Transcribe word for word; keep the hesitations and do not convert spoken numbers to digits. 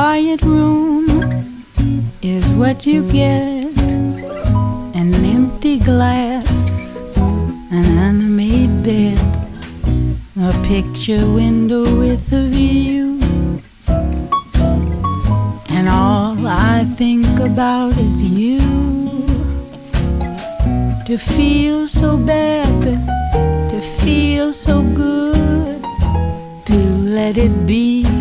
quiet room is what you get. An empty glass, an unmade bed, a picture window with a view. And all I think about is you. To feel so bad, to feel so good, to let it be.